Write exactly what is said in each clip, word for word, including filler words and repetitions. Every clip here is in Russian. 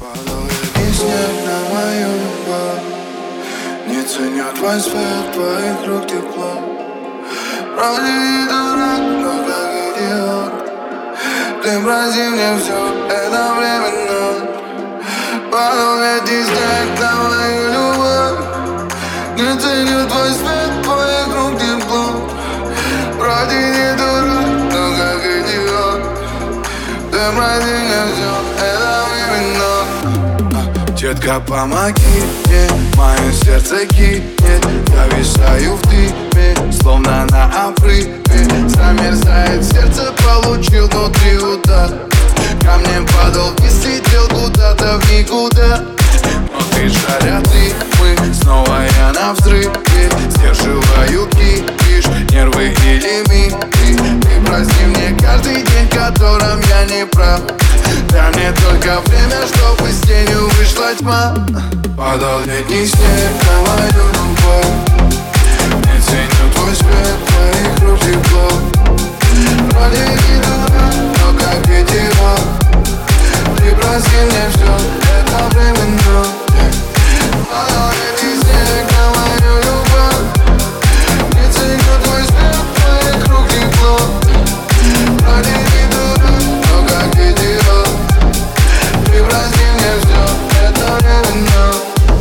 Падал летний снег на мою любовь. Не ценю твой свет, твоих рук тепло. Вроде и дурак, но как идиот. Ты прости мне все, это временно. Падал летний снег на мою любовь. Не ценю твой свет, твоих рук тепло. Вроде не дурак, но как идиот. Ты прости мне все, это временно. Детка, помоги мне, мое сердце гибнет. Я висаю в дыме, словно на обрыве. Замерзает сердце, получил внутри удар. Камнем падал вниз, летел куда-то в никуда. Внутри жарят ритмы, снова я на взрыве. Сдерживаю кипиш, нервы и лимиты. Ты прости мне каждый день, в котором я не прав. Дай мне только время, чтобы с тенью вышла тьма. Падал летний снег на мою любовь. Не ценю твой свет, твоих рук тепло. Вроде не дурак, но как идиот. Ты прости мне все, это временно. Падал летний снег на мою любовь. Не ценю твой свет, твоих рук тепло. Вроде не дурак, но как идиот. Ты прости мне все, это временно.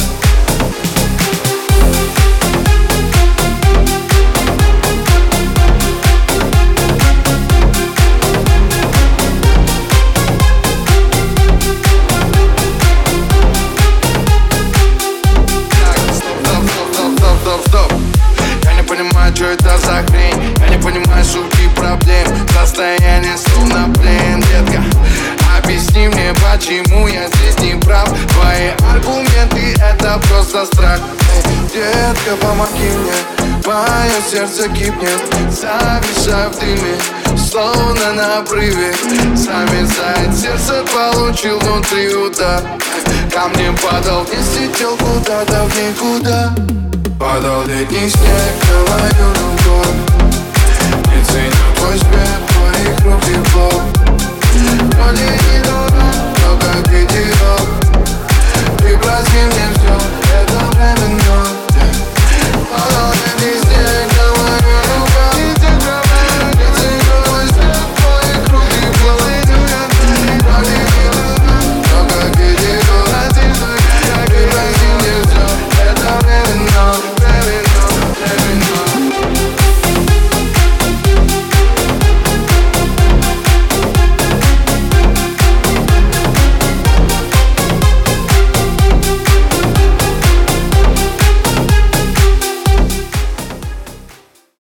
Что это за хрень? Я не понимаю сути проблем. Состояние словно плен, детка. Объясни мне, почему я здесь не прав. Твои аргументы — это просто страх. Детка, помоги мне, мое сердце кипнет. Зависаю в дыме, словно на обрыве. Замерзает сердце, получил внутри удар. Камнем падал вниз, летел куда-то в никуда. Падал летний снег на мою любовь. Не ценю твой свет, твоих рук тепло. Вроде не дурак,